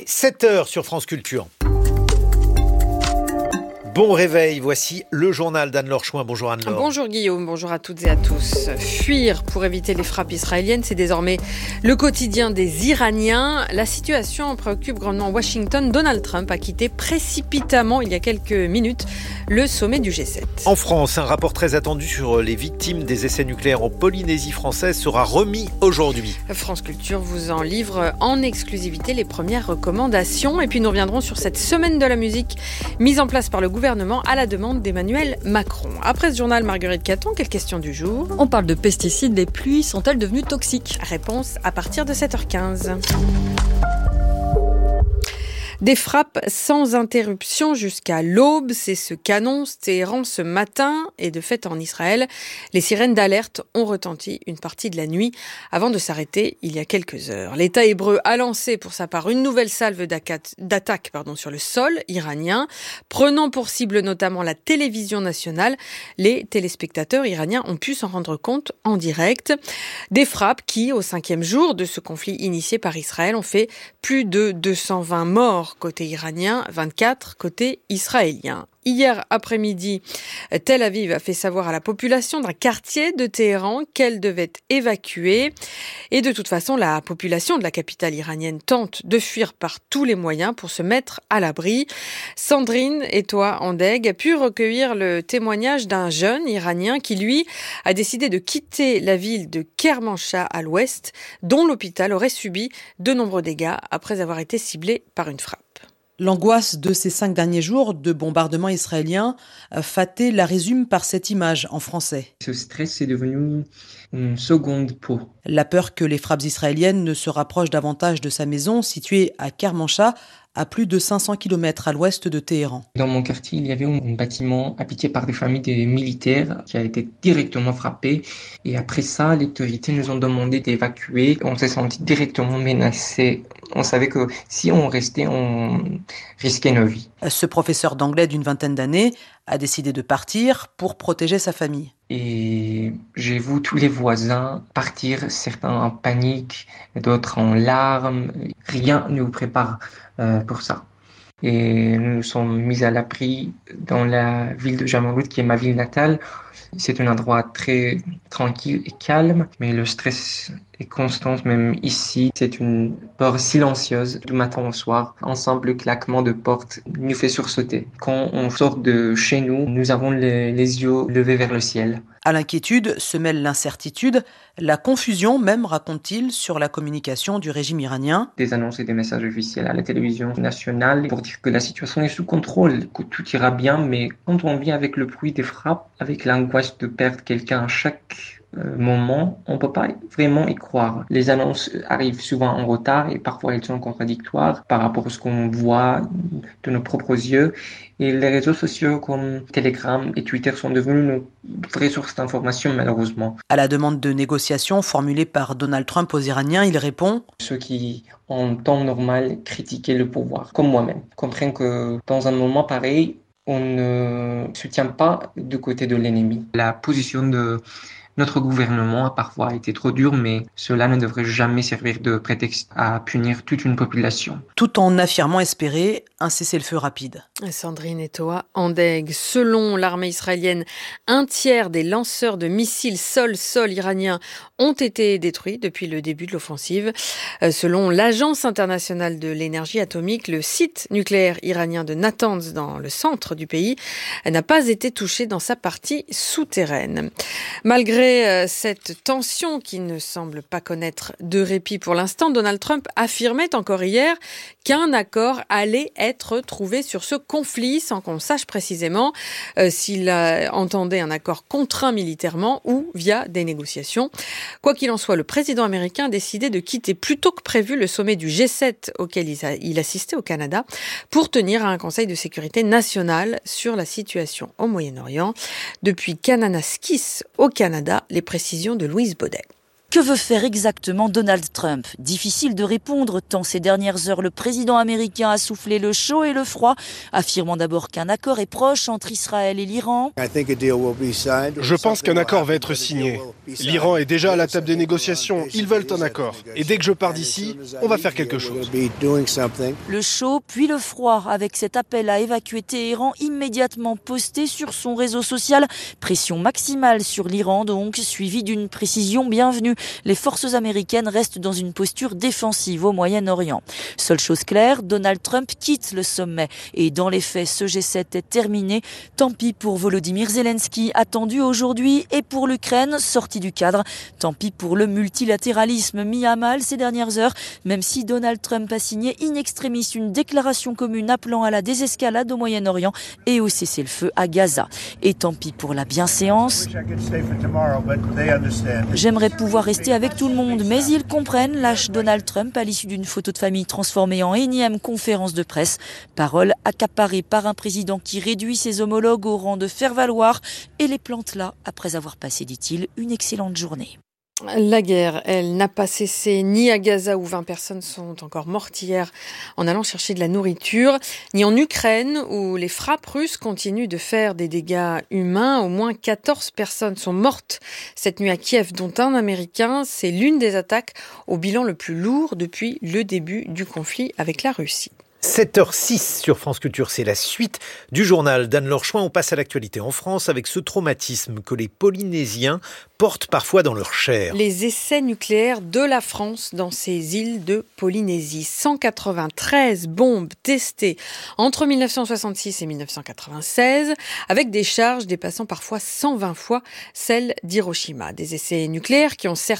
7h sur France Culture. Bon réveil, voici le journal d'Anne-Laure Chouin. Bonjour Anne-Laure. Bonjour Guillaume, bonjour à toutes et à tous. Fuir pour éviter les frappes israéliennes, c'est désormais le quotidien des Iraniens. La situation préoccupe grandement Washington. Donald Trump a quitté précipitamment, il y a quelques minutes, le sommet du G7. En France, un rapport très attendu sur les victimes des essais nucléaires en Polynésie française sera remis aujourd'hui. France Culture vous en livre en exclusivité les premières recommandations. Et puis nous reviendrons sur cette semaine de la musique mise en place par le gouvernement à la demande d'Emmanuel Macron. Après ce journal, Marguerite Caton, quelle question du jour ? On parle de pesticides, les pluies sont-elles devenues toxiques ? Réponse à partir de 7h15. Des frappes sans interruption jusqu'à l'aube, c'est ce qu'annonce Téhéran ce matin. Et de fait, en Israël, les sirènes d'alerte ont retenti une partie de la nuit avant de s'arrêter il y a quelques heures. L'État hébreu a lancé pour sa part une nouvelle salve d'attaque sur le sol iranien, prenant pour cible notamment la télévision nationale. Les téléspectateurs iraniens ont pu s'en rendre compte en direct. Des frappes qui, au 5e jour de ce conflit initié par Israël, ont fait plus de 220 morts côté iranien, 24 côté israélien. Hier après-midi, Tel Aviv a fait savoir à la population d'un quartier de Téhéran qu'elle devait évacuer. Et de toute façon, la population de la capitale iranienne tente de fuir par tous les moyens pour se mettre à l'abri. Sandrine Etoa-Andeg a pu recueillir le témoignage d'un jeune iranien qui, lui, a décidé de quitter la ville de Kermanshah à l'ouest, dont l'hôpital aurait subi de nombreux dégâts après avoir été ciblé par une frappe. L'angoisse de ces 5 derniers jours de bombardements israéliens, Faté la résume par cette image en français. Ce stress est devenu une seconde peau. La peur que les frappes israéliennes ne se rapprochent davantage de sa maison, située à Kermanshah, à plus de 500 km à l'ouest de Téhéran. Dans mon quartier, il y avait un bâtiment habité par des familles de militaires qui a été directement frappé. Et après ça, les autorités nous ont demandé d'évacuer. On s'est senti directement menacés. On savait que si on restait, on risquait nos vies. Ce professeur d'anglais d'une vingtaine d'années a décidé de partir pour protéger sa famille. Et j'ai vu tous les voisins partir, certains en panique, d'autres en larmes. Rien ne nous prépare pour ça. Et nous nous sommes mis à l'abri dans la ville de Jamalot, qui est ma ville natale. C'est un endroit très tranquille et calme, mais le stress est constant, même ici. C'est une peur silencieuse du matin au soir. Ensemble, le claquement de porte nous fait sursauter. Quand on sort de chez nous, nous avons les yeux levés vers le ciel. À l'inquiétude se mêle l'incertitude, la confusion même, raconte-t-il, sur la communication du régime iranien. Des annonces et des messages officiels à la télévision nationale pour dire que la situation est sous contrôle, que tout ira bien, mais quand on vit avec le bruit des frappes, avec l'angoisse de perdre quelqu'un à chaque moment, on ne peut pas vraiment y croire. Les annonces arrivent souvent en retard et parfois elles sont contradictoires par rapport à ce qu'on voit de nos propres yeux. Et les réseaux sociaux comme Telegram et Twitter sont devenus une vraie source d'information, malheureusement. À la demande de négociations formulée par Donald Trump aux Iraniens, il répond « Ceux qui, en temps normal, critiquaient le pouvoir, comme moi-même, comprennent que dans un moment pareil, on ne se tient pas du côté de l'ennemi. La position de notre gouvernement a parfois été trop dure, mais cela ne devrait jamais servir de prétexte à punir toute une population. » Tout en affirmant espérer un cessez-le-feu rapide. Sandrine Etoa-Andeg. Selon l'armée israélienne, 1/3 des lanceurs de missiles sol-sol iraniens ont été détruits depuis le début de l'offensive. Selon l'Agence internationale de l'énergie atomique, le site nucléaire iranien de Natanz, dans le centre du pays, n'a pas été touché dans sa partie souterraine. Malgré cette tension qui ne semble pas connaître de répit pour l'instant, Donald Trump affirmait encore hier qu'un accord allait être trouvé sur ce conflit sans qu'on sache précisément s'il entendait un accord contraint militairement ou via des négociations. Quoi qu'il en soit, le président américain a décidé de quitter plus tôt que prévu le sommet du G7 auquel il assistait au Canada pour tenir à un conseil de sécurité nationale sur la situation au Moyen-Orient. Depuis Kananaskis au Canada, les précisions de Louise Baudet. Que veut faire exactement Donald Trump ? Difficile de répondre tant ces dernières heures le président américain a soufflé le chaud et le froid, affirmant d'abord qu'un accord est proche entre Israël et l'Iran. Je pense qu'un accord va être signé. L'Iran est déjà à la table des négociations, ils veulent un accord. Et dès que je pars d'ici, on va faire quelque chose. Le chaud puis le froid avec cet appel à évacuer Téhéran immédiatement posté sur son réseau social. Pression maximale sur l'Iran donc, suivie d'une précision bienvenue. Les forces américaines restent dans une posture défensive au Moyen-Orient. Seule chose claire, Donald Trump quitte le sommet. Et dans les faits, ce G7 est terminé. Tant pis pour Volodymyr Zelensky, attendu aujourd'hui, et pour l'Ukraine, sorti du cadre. Tant pis pour le multilatéralisme mis à mal ces dernières heures, même si Donald Trump a signé in extremis une déclaration commune appelant à la désescalade au Moyen-Orient et au cessez-le-feu à Gaza. Et tant pis pour la bienséance. J'aimerais pouvoir rester avec tout le monde, mais ils comprennent, lâche Donald Trump à l'issue d'une photo de famille transformée en énième conférence de presse. Parole accaparée par un président qui réduit ses homologues au rang de faire-valoir et les plante là après avoir passé, dit-il, une excellente journée. La guerre, elle n'a pas cessé ni à Gaza où 20 personnes sont encore mortes hier en allant chercher de la nourriture, ni en Ukraine où les frappes russes continuent de faire des dégâts humains. Au moins 14 personnes sont mortes cette nuit à Kiev, dont un Américain. C'est l'une des attaques au bilan le plus lourd depuis le début du conflit avec la Russie. 7h06 sur France Culture, c'est la suite du journal d'Anne-Laure Chouin. On passe à l'actualité en France avec ce traumatisme que les Polynésiens portent parfois dans leur chair. Les essais nucléaires de la France dans ces îles de Polynésie. 193 bombes testées entre 1966 et 1996 avec des charges dépassant parfois 120 fois celles d'Hiroshima. Des essais nucléaires qui ont certes